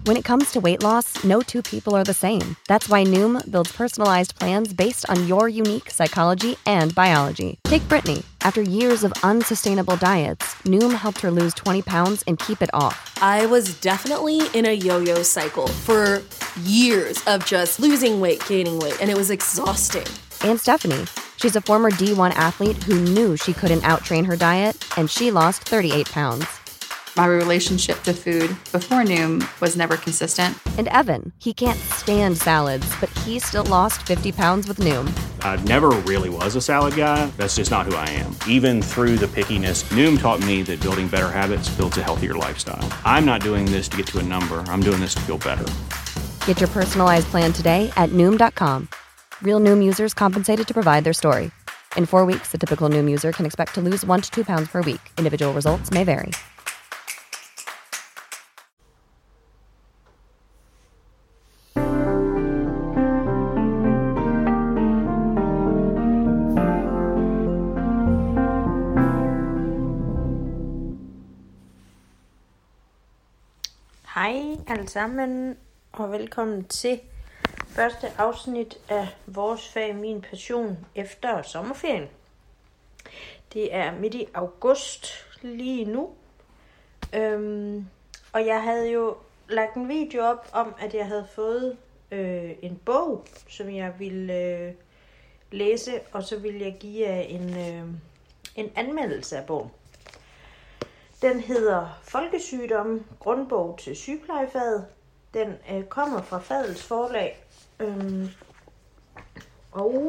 When it comes to weight loss, no two people are the same. That's why Noom builds personalized plans based on your unique psychology and biology. Take Brittany. After years of unsustainable diets, Noom helped her lose 20 pounds and keep it off. I was definitely in a yo-yo cycle for years of just losing weight, gaining weight, and it was exhausting. And Stephanie. She's a former D1 athlete who knew she couldn't outtrain her diet, and she lost 38 pounds. My relationship to food before Noom was never consistent. And Evan, he can't stand salads, but he still lost 50 pounds with Noom. I never really was a salad guy. That's just not who I am. Even through the pickiness, Noom taught me that building better habits builds a healthier lifestyle. I'm not doing this to get to a number. I'm doing this to feel better. Get your personalized plan today at Noom.com. Real Noom users compensated to provide their story. In 4 weeks, the typical Noom user can expect to lose 1 to 2 pounds per week. Individual results may vary. Hej alle sammen, og velkommen til første afsnit af vores fag Min Passion efter sommerferien. Det er midt i august lige nu, og jeg havde jo lagt en video op om, at jeg havde fået en bog, som jeg ville læse, og så ville jeg give jer en anmeldelse af bogen. Den hedder Folkesygdomme, grundbog til sygeplejefaget. Den kommer fra Fadels forlag. Og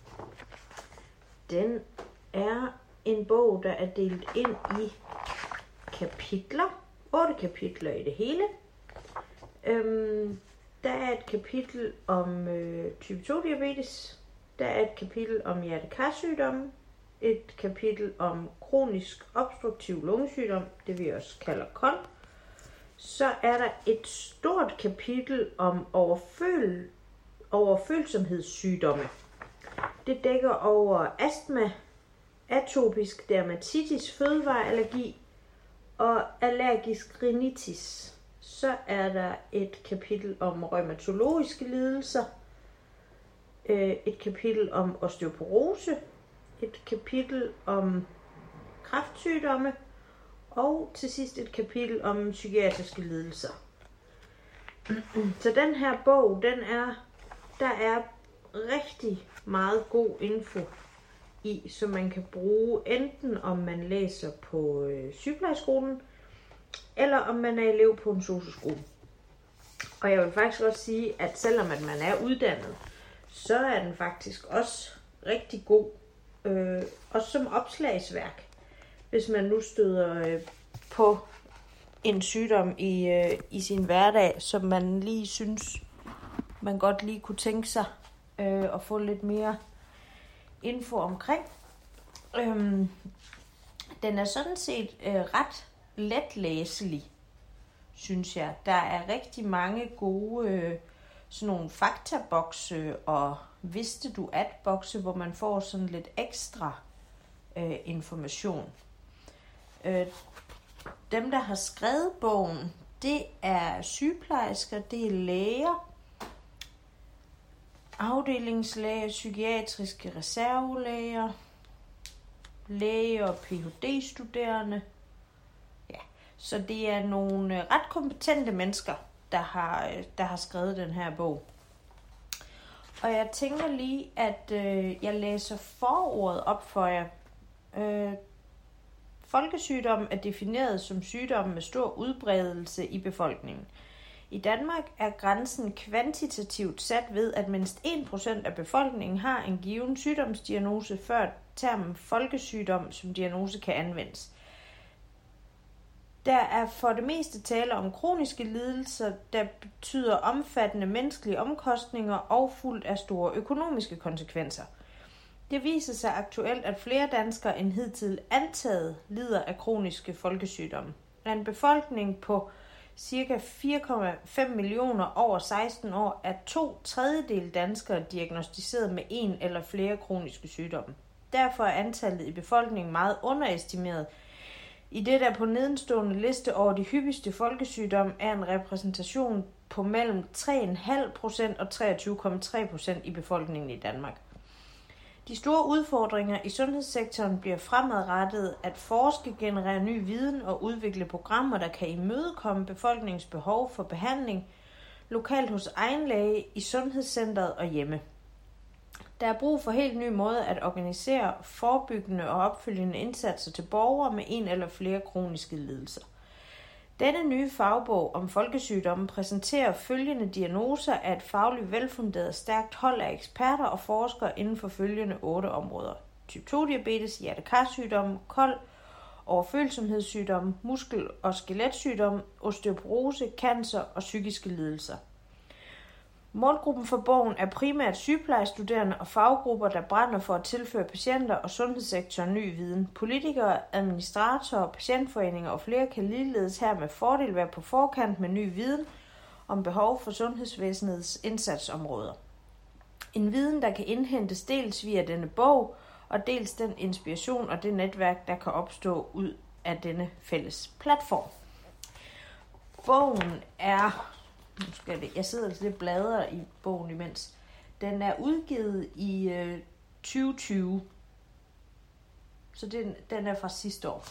den er en bog, der er delt ind i kapitler. 8 kapitler i det hele. Der er et kapitel om type 2 diabetes. Der er et kapitel om hjerte-karsygdomme. Et kapitel om kronisk obstruktiv lungesygdom, det vi også kalder KOL. Så er der et stort kapitel om overfølsomhedssygdomme. Det dækker over astma, atopisk dermatitis, fødevareallergi og allergisk rhinitis. Så er der et kapitel om rheumatologiske lidelser, et kapitel om osteoporose, et kapitel om kræftsygdomme, og til sidst et kapitel om psykiatriske lidelser. Så den her bog, der er rigtig meget god info i, som man kan bruge enten om man læser på sygeplejeskolen, eller om man er elev på en sosu-skole. Og jeg vil faktisk også sige, at selvom at man er uddannet, så er den faktisk også rigtig god. Også som opslagsværk, hvis man nu støder på en sygdom i sin hverdag, som man lige synes, man godt lige kunne tænke sig at få lidt mere info omkring. Den er sådan set ret letlæselig, synes jeg. Der er rigtig mange gode sådan nogle faktabokse og vidste du at-bokse, hvor man får sådan lidt ekstra information. Dem, der har skrevet bogen, det er sygeplejersker, det er læger, afdelingslæger, psykiatriske reservelæger, læger og Ph.D.-studerende. Ja, så det er nogle ret kompetente mennesker, der har skrevet den her bog. Og jeg tænker lige, at jeg læser forordet op for jer. Folkesygdom er defineret som sygdom med stor udbredelse i befolkningen. I Danmark er grænsen kvantitativt sat ved, at mindst 1% af befolkningen har en given sygdomsdiagnose, før termen folkesygdom som diagnose kan anvendes. Der er for det meste tale om kroniske lidelser, der betyder omfattende menneskelige omkostninger og fuldt af store økonomiske konsekvenser. Det viser sig aktuelt, at flere danskere end hidtil antaget lider af kroniske folkesygdomme. Af en befolkning på ca. 4,5 millioner over 16 år er 2/3 danskere diagnosticeret med en eller flere kroniske sygdomme. Derfor er antallet i befolkningen meget underestimeret, I det der på nedenstående liste over de hyppigste folkesygdomme er en repræsentation på mellem 3,5% og 23,3% i befolkningen i Danmark. De store udfordringer i sundhedssektoren bliver fremadrettet at forske, generere ny viden og udvikle programmer, der kan imødekomme befolkningens behov for behandling lokalt hos egen læge, i sundhedscentret og hjemme. Der er brug for helt nye måder at organisere forebyggende og opfølgende indsatser til borgere med en eller flere kroniske lidelser. Denne nye fagbog om folkesygdomme præsenterer følgende diagnoser af et fagligt velfunderet stærkt hold af eksperter og forskere inden for følgende 8 områder. Type 2-diabetes, hjerte-karsygdomme, kold- overfølsomhedssygdomme, muskel- og skeletsygdomme, osteoporose, cancer og psykiske lidelser. Målgruppen for bogen er primært sygeplejestuderende og faggrupper, der brænder for at tilføre patienter og sundhedssektoren ny viden. Politikere, administratorer, patientforeninger og flere kan ligeledes her med fordel være på forkant med ny viden om behov for sundhedsvæsenets indsatsområder. En viden, der kan indhentes dels via denne bog, og dels den inspiration og det netværk, der kan opstå ud af denne fælles platform. Bogen er... Jeg sidder lidt og bladrer i bogen imens. Den er udgivet i 2020. Så den er fra sidste år.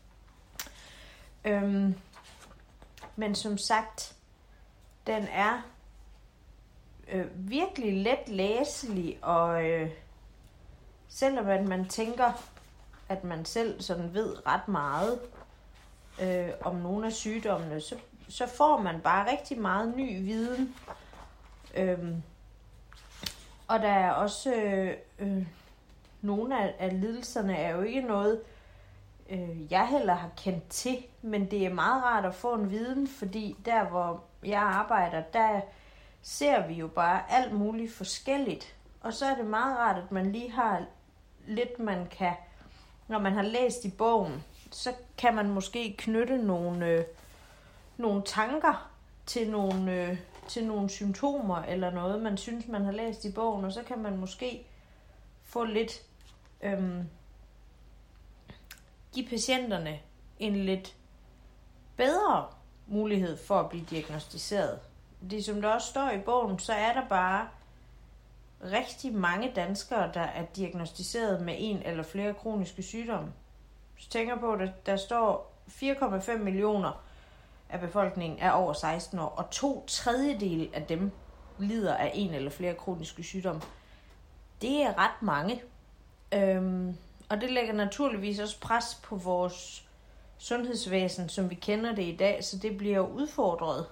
Men som sagt, den er virkelig let læselig, og selvom man tænker, at man selv sådan ved ret meget om nogle af sygdommene, så får man bare rigtig meget ny viden. Og der er også nogle af lidelserne er jo ikke noget, jeg heller har kendt til, men det er meget rart at få en viden, fordi der, hvor jeg arbejder, der ser vi jo bare alt muligt forskelligt. Og så er det meget rart, at man lige har lidt, man kan, når man har læst i bogen, så kan man måske knytte nogle tanker til nogle symptomer eller noget, man synes, man har læst i bogen, og så kan man måske få lidt give patienterne en lidt bedre mulighed for at blive diagnosticeret. Det som der også står i bogen, så er der bare rigtig mange danskere, der er diagnosticeret med en eller flere kroniske sygdomme. Så tænker på, at der står 4,5 millioner af befolkningen er over 16 år, og 2/3 af dem lider af en eller flere kroniske sygdomme. Det er ret mange. Og det lægger naturligvis også pres på vores sundhedsvæsen, som vi kender det i dag, så det bliver udfordret.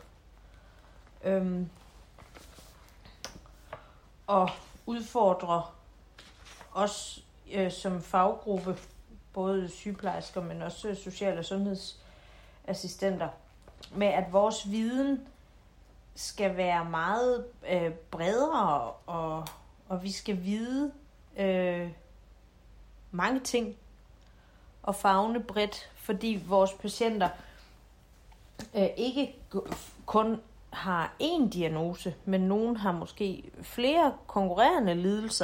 Og udfordrer os som faggruppe, både sygeplejersker, men også social- og sundhedsassistenter, med at vores viden skal være meget bredere, og vi skal vide mange ting og favne bredt, fordi vores patienter ikke kun har én diagnose, men nogen har måske flere konkurrerende lidelser.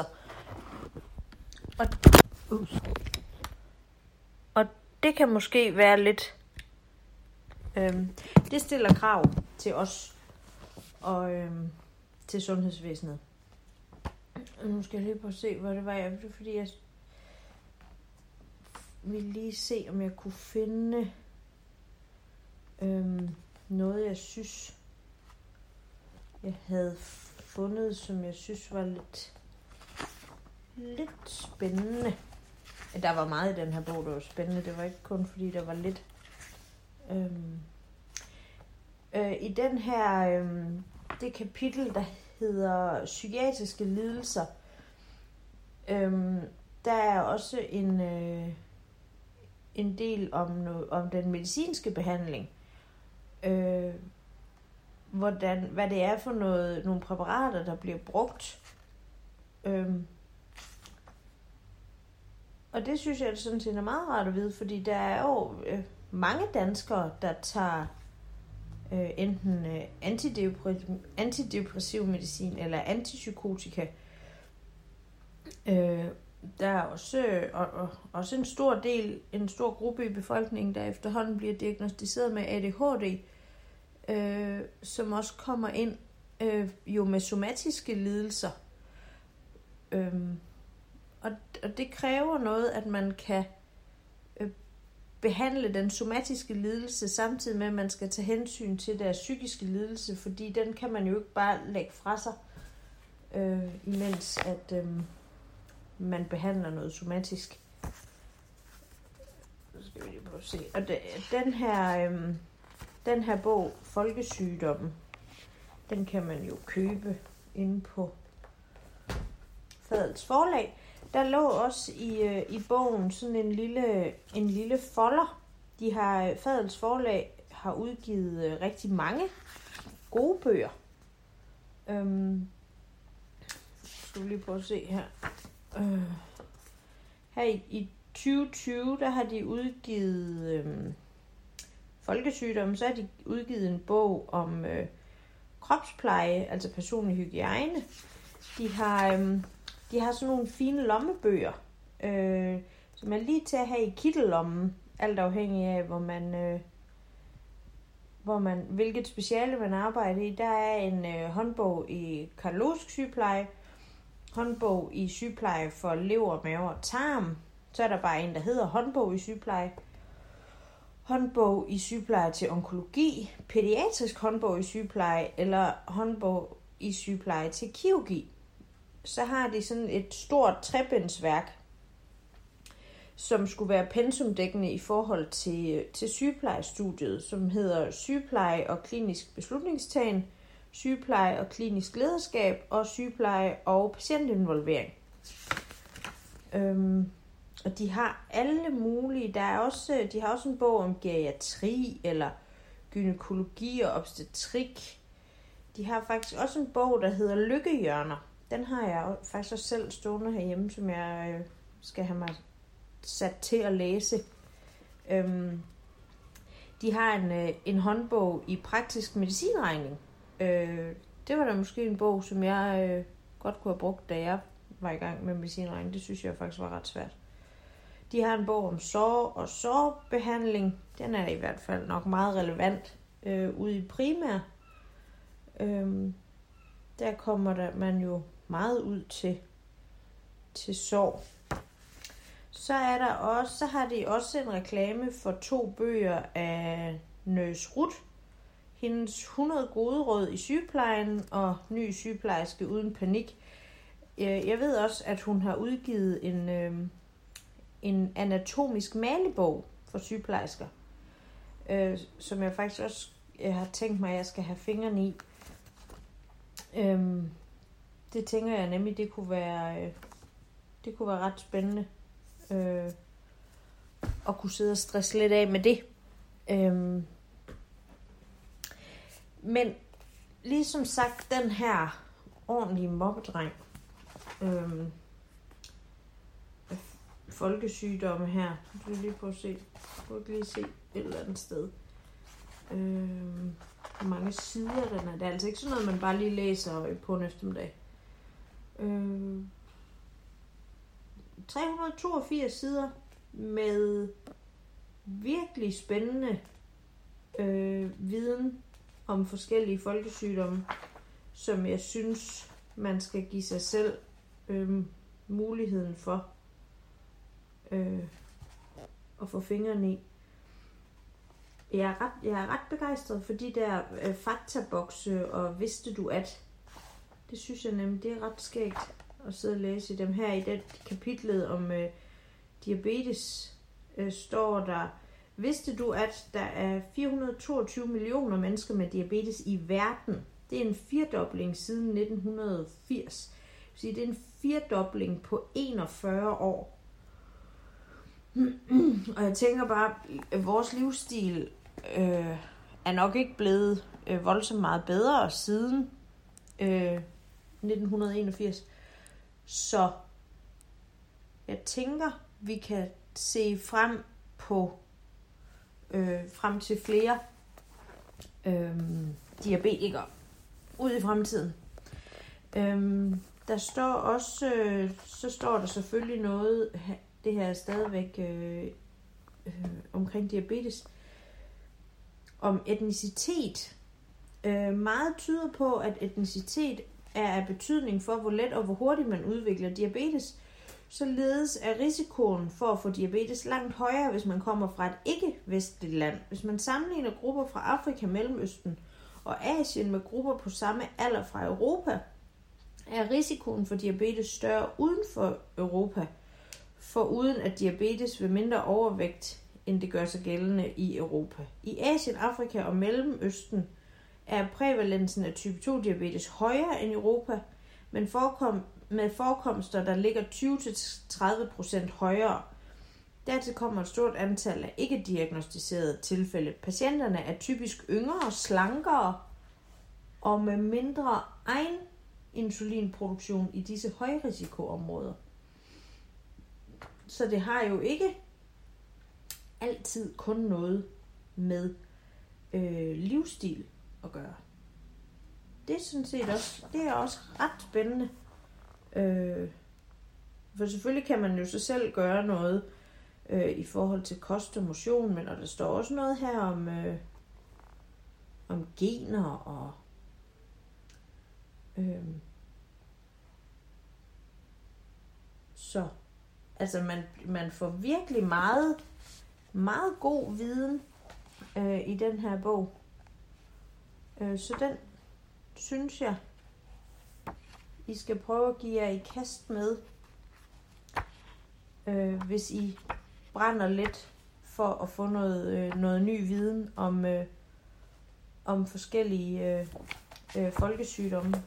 Og det kan måske være lidt... det stiller krav til os og til sundhedsvæsenet. Nu skal jeg lige prøve at se, hvor det var. Fordi jeg ville lige se, om jeg kunne finde noget, jeg synes, jeg havde fundet, som jeg synes var lidt spændende. Der var meget i den her bog, der var spændende. Det var ikke kun fordi, der var lidt... I den her, det kapitel, der hedder psykiatriske lidelser, der er også en del om den medicinske behandling. Hvad det er for nogle præparater, der bliver brugt. Og det synes jeg sådan set er meget rart at vide, fordi der er jo mange danskere, der tager enten antidepressiv medicin eller antipsykotika, der er også en stor gruppe i befolkningen, der efterhånden bliver diagnosticeret med ADHD, som også kommer ind jo med somatiske lidelser. Og det kræver noget, at man kan behandle den somatiske lidelse, samtidig med, at man skal tage hensyn til deres psykiske lidelse, fordi den kan man jo ikke bare lægge fra sig, imens at man behandler noget somatisk. Så skal vi lige prøve at se. Og den her bog, Folkesygdommen, den kan man jo købe inde på Fadels Forlag. Der lå også i bogen sådan en lille folder. Fadels Forlag har udgivet rigtig mange gode bøger. Skal vi lige prøve at se her. Her i 2020, der har de udgivet Folkesygdommen, så har de udgivet en bog om kropspleje, altså personlig hygiejne. De har sådan nogle fine lommebøger, som er lige til at have i kittelommen, alt afhængig af, hvilket speciale man arbejder i. Der er en håndbog i kardiologisk sygepleje, håndbog i sygepleje for lever, mave og tarm. Så er der bare en, der hedder håndbog i sygepleje. Håndbog i sygepleje til onkologi, pædiatrisk håndbog i sygepleje eller håndbog i sygepleje til kirurgi. Så har de sådan et stort trebindsværk, som skulle være pensumdækkende i forhold til sygeplejestudiet, som hedder Sygepleje og klinisk beslutningstagen, Sygepleje og klinisk lederskab og Sygepleje og patientinvolvering. Og de har alle mulige. De har også en bog om geriatri eller gynækologi og obstetrik. De har faktisk også en bog, der hedder Lykkehjørner. Den har jeg faktisk også selv stående herhjemme, som jeg skal have mig sat til at læse. De har en håndbog i praktisk medicinregning. Det var da måske en bog, som jeg godt kunne have brugt, da jeg var i gang med medicinregning. Det synes jeg faktisk var ret svært. De har en bog om sår og sårbehandling. Den er i hvert fald nok meget relevant ude i primær. Der kommer man jo meget ud til sår. Så har de også en reklame for 2 bøger af Nurse Ruth. Hendes 100 gode råd i sygeplejen og Ny sygeplejerske uden panik. Jeg ved også, at hun har udgivet en anatomisk malebog for sygeplejersker, som jeg faktisk også har tænkt mig, at jeg skal have fingrene i. Det tænker jeg nemlig, det kunne være ret spændende at kunne sidde og stresse lidt af med det. Men ligesom sagt, den her ordentlige mobbedreng, folkesygdomme her, du vil lige prøve at se, du kan lige se et eller andet sted, hvor mange sider den er. Det er altså ikke sådan noget, man bare lige læser på en eftermiddag. 382 sider med virkelig spændende viden om forskellige folkesygdomme, som jeg synes, man skal give sig selv muligheden for at få fingrene i. Jeg er ret begejstret for de der faktabokse og vidste du at. Det synes jeg nemlig, det er ret skægt at sidde og læse i dem. Her i det kapitlet om diabetes står der: vidste du, at der er 422 millioner mennesker med diabetes i verden? Det er en 4-dobling siden 1980. Så det er en 4-dobling på 41 år. Og jeg tænker bare, at vores livsstil er nok ikke blevet voldsomt meget bedre siden 1981. Så jeg tænker, vi kan se frem til flere diabetikere ud i fremtiden. Der står også, så står der selvfølgelig noget, det her er stadigvæk omkring diabetes, om etnicitet. Meget tyder på, at etnicitet er af betydning for, hvor let og hvor hurtigt man udvikler diabetes. Således er risikoen for at få diabetes langt højere, hvis man kommer fra et ikke-vestligt land. Hvis man sammenligner grupper fra Afrika, Mellemøsten og Asien med grupper på samme alder fra Europa, er risikoen for diabetes større uden for Europa, foruden at diabetes ved mindre overvægt, end det gør sig gældende i Europa. I Asien, Afrika og Mellemøsten er prævalensen af type 2-diabetes højere end i Europa, men med forekomster, der ligger 20-30% højere. Dertil kommer et stort antal af ikke-diagnostiserede tilfælde. Patienterne er typisk yngre, slankere og med mindre egen insulinproduktion i disse højrisikoområder. Så det har jo ikke altid kun noget med livsstil at gøre. Det er sådan set også, det er også ret spændende. For selvfølgelig kan man jo så selv gøre noget i forhold til kost og motion, men der står også noget her om gener og så altså man får virkelig meget god viden i den her bog. Så den synes jeg, I skal prøve at give jer i kast med, hvis I brænder lidt for at få noget ny viden om forskellige folkesygdomme.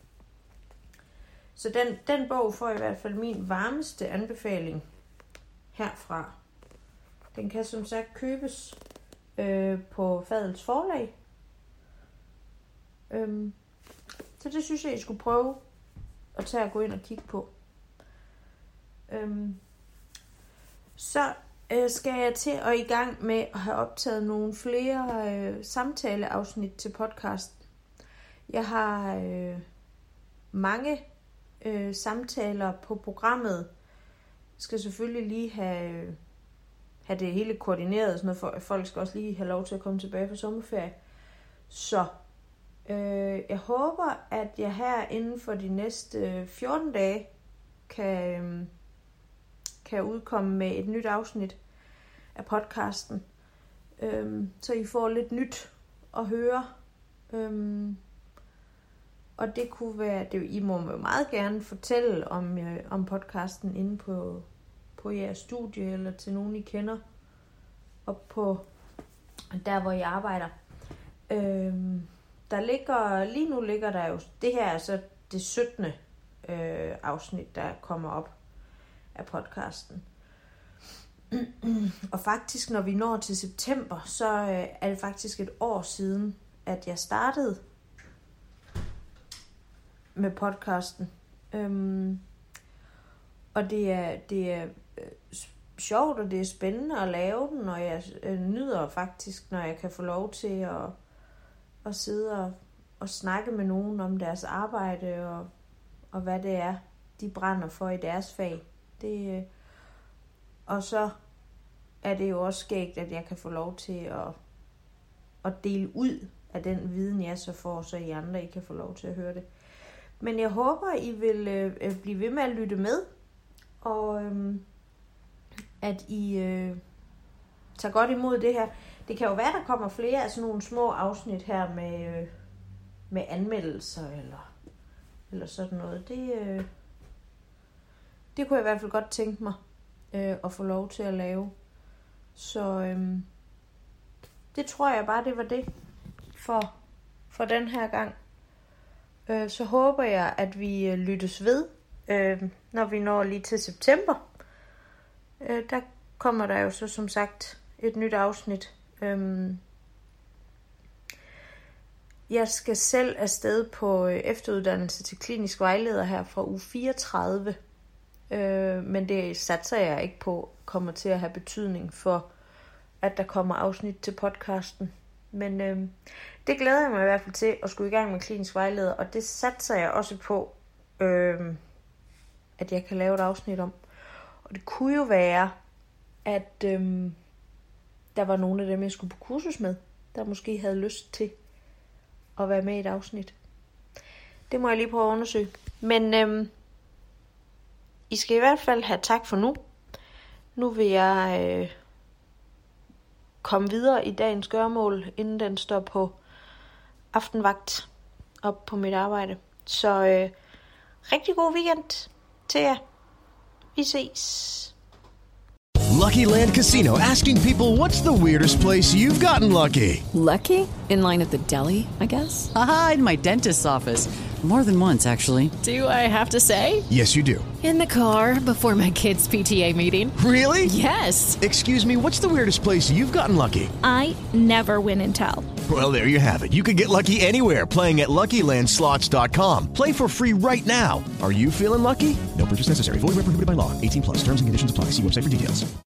Så den bog får i hvert fald min varmeste anbefaling herfra. Den kan som sagt købes på Fadels Forlag. Så det synes jeg, I skulle prøve at tage og gå ind og kigge på. Så skal jeg til at i gang med at have optaget nogle flere samtaleafsnit til podcasten. Jeg har mange samtaler på programmet. Jeg skal selvfølgelig lige have det hele koordineret og sådan noget, for folk skal også lige have lov til at komme tilbage fra sommerferie. Så jeg håber, at jeg her inden for de næste 14 dage kan udkomme med et nyt afsnit af podcasten. Så I får lidt nyt at høre. Og det kunne være, I må jo meget gerne fortælle om podcasten inde på jeres studie, eller til nogen I kender, og på der hvor I arbejder. Lige nu ligger der jo, det her er så det 17. afsnit, der kommer op af podcasten. Og faktisk, når vi når til september, så er det faktisk et år siden, at jeg startede med podcasten. Og det er sjovt, og det er spændende at lave den, og jeg nyder faktisk, når jeg kan få lov til at sidde og snakke med nogen om deres arbejde, og hvad det er, de brænder for i deres fag. Og så er det jo også skægt, at jeg kan få lov til at dele ud af den viden, jeg så får, så I andre I kan få lov til at høre det. Men jeg håber, I vil blive ved med at lytte med, og at I tager godt imod det her. Det kan jo være, der kommer flere af sådan nogle små afsnit her med anmeldelser eller sådan noget. Det kunne jeg i hvert fald godt tænke mig at få lov til at lave. Så det tror jeg bare, det var det for den her gang. Så håber jeg, at vi lyttes ved, når vi når lige til september. Der kommer der jo så som sagt et nyt afsnit. Jeg skal selv afsted på efteruddannelse til klinisk vejleder her fra uge 34. Men det satser jeg ikke på kommer til at have betydning for, at der kommer afsnit til podcasten. Men det glæder jeg mig i hvert fald til at skulle i gang med klinisk vejleder, og det satser jeg også på, at jeg kan lave et afsnit om. Og det kunne jo være, at der var nogle af dem, jeg skulle på kursus med, der måske havde lyst til at være med i et afsnit. Det må jeg lige prøve at undersøge. Men I skal i hvert fald have tak for nu. Nu vil jeg komme videre i dagens gøremål, inden den står på aftenvagt op på mit arbejde. Så rigtig god weekend til jer. Vi ses. Lucky Land Casino, asking people, what's the weirdest place you've gotten lucky? Lucky? In line at the deli, I guess? Aha, in my dentist's office. More than once, actually. Do I have to say? Yes, you do. In the car before my kids' PTA meeting. Really? Yes. Excuse me, what's the weirdest place you've gotten lucky? I never win and tell. Well, there you have it. You can get lucky anywhere, playing at LuckyLandSlots.com. Play for free right now. Are you feeling lucky? No purchase necessary. Void where prohibited by law. 18+. Terms and conditions apply. See website for details.